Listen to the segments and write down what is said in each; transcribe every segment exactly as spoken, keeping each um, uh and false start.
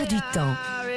l'air du temps.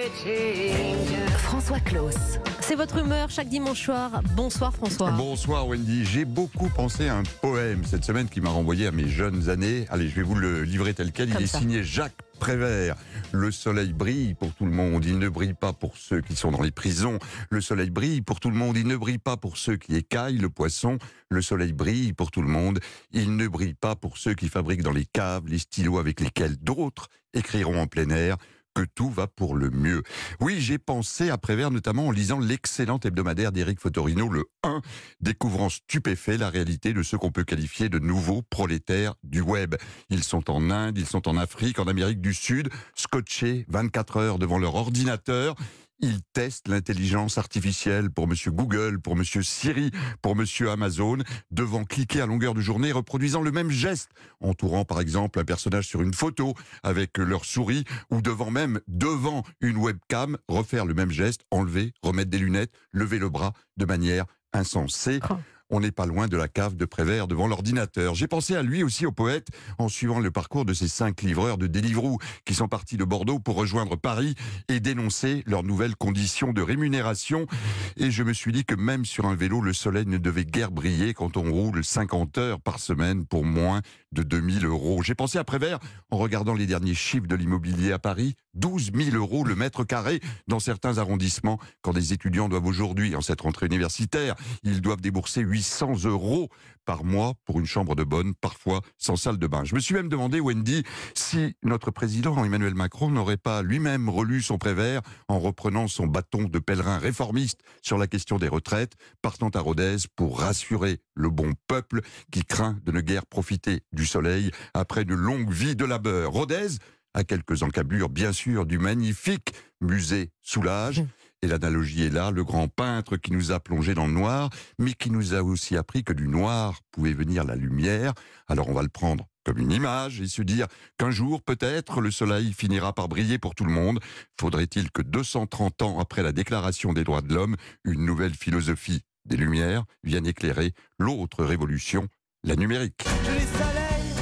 François Claus. C'est votre humeur chaque dimanche soir. Bonsoir François. Bonsoir Wendy. J'ai beaucoup pensé à un poème cette semaine qui m'a renvoyé à mes jeunes années. Allez, je vais vous le livrer tel quel. Comme Il est ça. signé Jacques Prévert. Le soleil brille pour tout le monde, il ne brille pas pour ceux qui sont dans les prisons. Le soleil brille pour tout le monde, il ne brille pas pour ceux qui écaillent le poisson. Le soleil brille pour tout le monde, il ne brille pas pour ceux qui fabriquent dans les caves les stylos avec lesquels d'autres écriront en plein air que tout va pour le mieux. Oui, j'ai pensé à Prévert notamment en lisant l'excellent hebdomadaire d'Éric Fotorino, le un, découvrant stupéfait la réalité de ceux qu'on peut qualifier de nouveaux prolétaires du web. Ils sont en Inde, ils sont en Afrique, en Amérique du Sud, scotchés vingt-quatre heures devant leur ordinateur. Ils testent l'intelligence artificielle pour Monsieur Google, pour Monsieur Siri, pour Monsieur Amazon, devant cliquer à longueur de journée, reproduisant le même geste, entourant par exemple un personnage sur une photo avec leur souris, ou devant même, devant une webcam, refaire le même geste, enlever, remettre des lunettes, lever le bras de manière insensée. Oh. On n'est pas loin de la cave de Prévert devant l'ordinateur. J'ai pensé à lui aussi, au poète, en suivant le parcours de ces cinq livreurs de Deliveroo qui sont partis de Bordeaux pour rejoindre Paris et dénoncer leurs nouvelles conditions de rémunération. Et je me suis dit que même sur un vélo, le soleil ne devait guère briller quand on roule cinquante heures par semaine pour moins de deux mille euros. J'ai pensé à Prévert en regardant les derniers chiffres de l'immobilier à Paris. douze mille euros le mètre carré dans certains arrondissements, quand des étudiants doivent aujourd'hui, en cette rentrée universitaire, ils doivent débourser huit cents euros par mois pour une chambre de bonne, parfois sans salle de bain. Je me suis même demandé, Wendy, si notre président Emmanuel Macron n'aurait pas lui-même relu son Prévert en reprenant son bâton de pèlerin réformiste sur la question des retraites, partant à Rodez pour rassurer le bon peuple qui craint de ne guère profiter du soleil après une longue vie de labeur. Rodez, à quelques encablures, bien sûr, du magnifique musée Soulage. Et l'analogie est là, le grand peintre qui nous a plongés dans le noir, mais qui nous a aussi appris que du noir pouvait venir la lumière. Alors on va le prendre comme une image et se dire qu'un jour, peut-être, le soleil finira par briller pour tout le monde. Faudrait-il que deux cent trente ans après la Déclaration des droits de l'homme, une nouvelle philosophie des Lumières vienne éclairer l'autre révolution, la numérique. Je les soleil,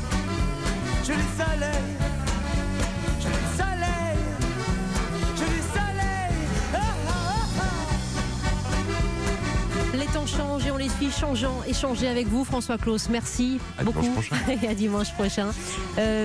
je les soleil, je les soleil, je les soleil. Ah, ah, ah. Les temps changent et on les suit changeant. Échanger avec vous François Claus. Merci À beaucoup dimanche prochain. et à dimanche prochain. Euh,